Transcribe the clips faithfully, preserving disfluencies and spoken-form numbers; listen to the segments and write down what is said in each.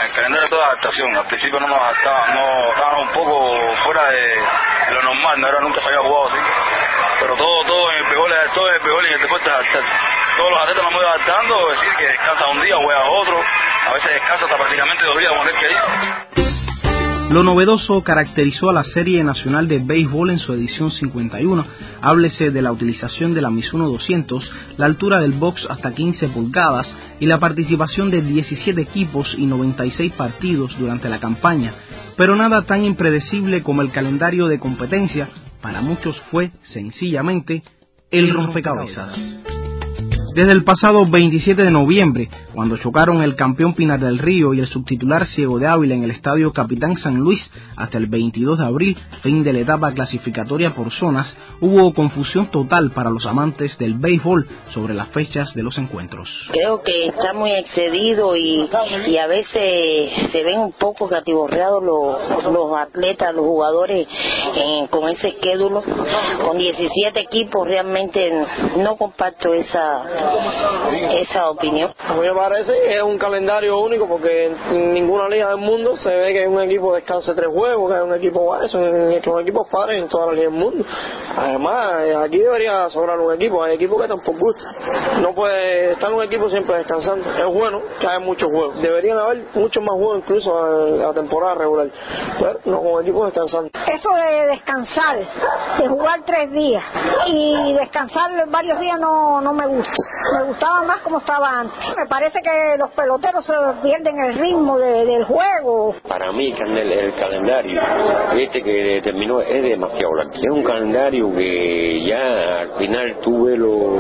El calendario es toda adaptación. Al principio no nos adaptaban, no estábamos un poco fuera de, de lo normal, no era nunca se había jugado así. Pero todo, todo en el béisbol, todo en el béisbol y en el deporte es adaptarse. Todos los atletas nos hemos ido adaptando, es decir, que descansa un día, juega otro, a veces descansa hasta prácticamente dos días, como es que dice. Lo novedoso caracterizó a la Serie Nacional de Béisbol en su edición cincuenta y uno, háblese de la utilización de la Mizuno doscientos, la altura del box hasta quince pulgadas y la participación de diecisiete equipos y noventa y seis partidos durante la campaña, pero nada tan impredecible como el calendario de competencia. Para muchos fue, sencillamente, el rompecabezas. Desde el pasado veintisiete de noviembre, cuando chocaron el campeón Pinar del Río y el subtitular Ciego de Ávila en el estadio Capitán San Luis, hasta el veintidós de abril, fin de la etapa clasificatoria por zonas, hubo confusión total para los amantes del béisbol sobre las fechas de los encuentros. Creo que está muy excedido y, y a veces se ven un poco catiborreados los, los atletas, los jugadores eh, con ese esquédulo, con diecisiete equipos. Realmente no comparto esa esa opinión. A mí me parece es un calendario único porque en ninguna liga del mundo se ve que un equipo descanse tres juegos, que un equipo son, son equipos pares en todas las ligas del mundo. Además, aquí debería sobrar un equipo, hay equipos que tampoco gustan. No puede estar un equipo siempre descansando. Es bueno que haya muchos juegos. Deberían haber muchos más juegos incluso en la temporada regular. Pero no con equipos descansando. Eso de descansar, de jugar tres días y descansar varios días no, no me gusta. Me gustaba más como estaba antes. Me parece que los peloteros se pierden el ritmo de, del juego. Para mí el, el calendario este que terminó es demasiado largo. Es un calendario que ya al final tuve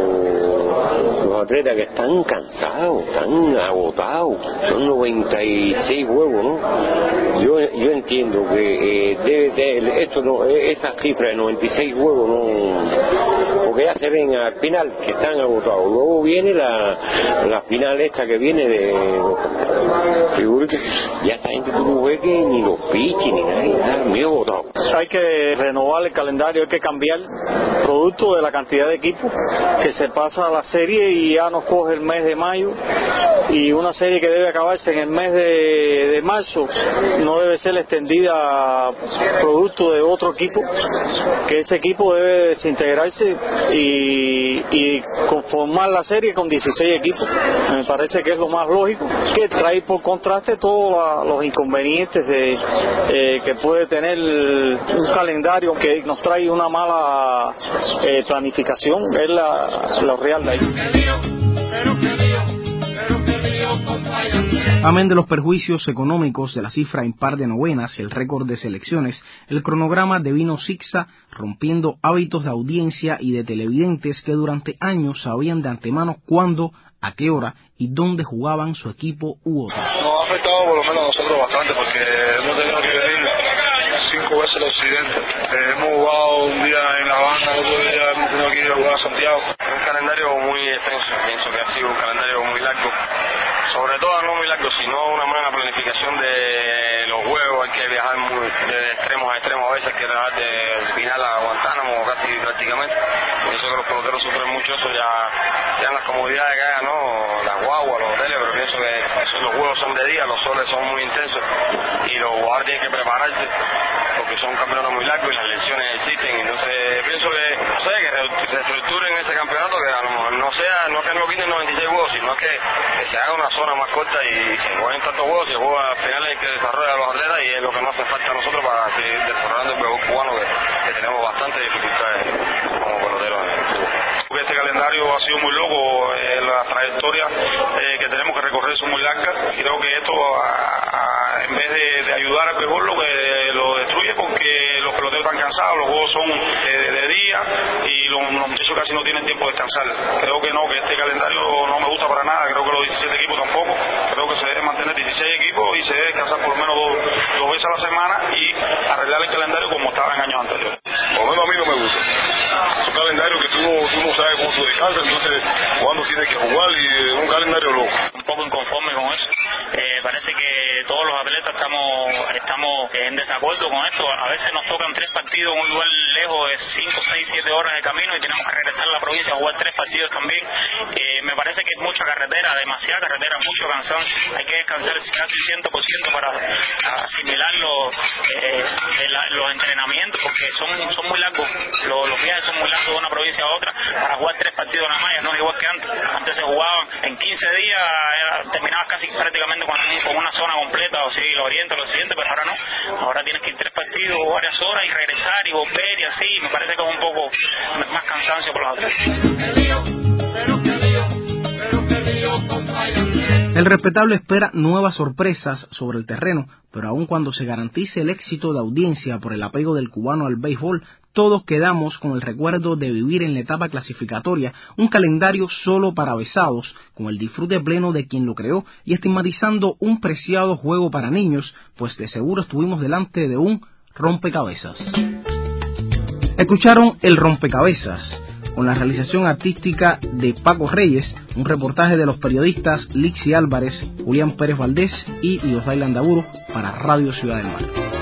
los, los atletas que están cansados, están agotados. Son noventa y seis juegos, ¿no? Yo, yo entiendo que eh, debe, de, esto no, esa cifra de noventa y seis juegos no, porque ya se ven al final que están agotados. Luego viene la, la final esta que viene de figúrate, ya esta gente tú no ves que ni los piches ni nada, nada muy agotado. Hay que renovar el calendario, hay que cambiar producto de la cantidad de equipos que se pasa a la serie y ya nos coge el mes de mayo, y una serie que debe acabarse en el mes de, de marzo no debe ser extendida producto de otro equipo, que ese equipo debe desintegrarse y, y conformar la serie con dieciséis equipos. Me parece que es lo más lógico, que trae por contraste todos los inconvenientes de, eh, que puede tener un calendario que nos trae una mala eh, planificación. Es la, lo real de ahí. Amén de los perjuicios económicos de la cifra impar de novenas y el récord de selecciones, el cronograma devino zigzag, rompiendo hábitos de audiencia y de televidentes que durante años sabían de antemano cuándo, a qué hora y dónde jugaban su equipo u otro. Nos ha afectado por lo menos a nosotros bastante porque hemos tenido que venir cinco veces al occidente. Eh, hemos jugado un día en La Habana, otro día hemos tenido que ir a jugar a Santiago. Es un calendario muy extenso, pienso que ha sido un calendario muy largo. Sobre todo no muy largo, sino una buena planificación de los juegos. Hay que viajar muy, de extremos a extremos, a veces hay que viajar de Espinal a Guantánamo casi prácticamente. Pienso que los peloteros sufren mucho eso, ya sean las comodidades que haya, ¿no? Las guaguas, los hoteles, pero pienso que los juegos son de día, los soles son muy intensos y los jugadores tienen que prepararse porque son campeonatos muy largos y las lesiones existen. Entonces pienso que, no sé, que se estructuren ese campeonato, que a lo mejor no sea, no que no quiten noventa y seis juegos, sino que, que se haga una zona más corta y se jueguen tantos juegos, se juega al final el que desarrolla a los atletas, y es lo que nos hace falta a nosotros para seguir desarrollando el béisbol cubano, que, que tenemos bastantes dificultades como peloteros en el fútbol. Este calendario ha sido muy loco, eh, las trayectorias eh, que tenemos que recorrer son muy largas. Creo que esto a, a, en vez de, de ayudar al béisbol lo que lo destruye, porque los peloteros están cansados, los juegos son eh, de día y los, los muchachos casi no tienen tiempo de descansar. Creo que no, que este calendario no me gusta para nada, creo que los diecisiete equipos tampoco. Creo que se debe mantener dieciséis equipos y se debe descansar por lo menos dos, dos veces a la semana y arreglar el calendario como estaba en años anteriores. Por lo menos a mí no me gusta. Es un calendario que tú no, tú no sabes cómo tú descansas, entonces cuándo tienes que jugar, y es un calendario loco. Un poco inconforme con eso. Eh, parece que todos los atletas estamos estamos en desacuerdo con esto. A veces nos tocan tres partidos, un lugar lejos de cinco, seis, siete horas de camino y tenemos que regresar a la provincia a jugar tres partidos también. Eh, me parece que es mucha carretera, demasiada carretera, mucho cansancio. Hay que descansar casi cien por ciento para asimilar los, eh, la, los entrenamientos, porque son, son muy largos, los, los viajes son muy largos de una provincia a otra. Para jugar tres partidos nada más, no es igual que antes. Antes se jugaban en quince días, era, terminabas casi prácticamente con, con una zona completa, o sí, lo oriente, lo siguiente, pero ahora no. Ahora tienes que ir tres partidos, varias horas y regresar y volver y así. Me parece que es un poco más cansancio por los atletas. El respetable espera nuevas sorpresas sobre el terreno, pero aun cuando se garantice el éxito de audiencia por el apego del cubano al béisbol, todos quedamos con el recuerdo de vivir en la etapa clasificatoria un calendario solo para avesados, con el disfrute pleno de quien lo creó y estigmatizando un preciado juego para niños, pues de seguro estuvimos delante de un rompecabezas. Escucharon El Rompecabezas, con la realización artística de Paco Reyes, un reportaje de los periodistas Lixi Álvarez, Julián Pérez Valdés y Iosday Landaburu para Radio Ciudad del Mar.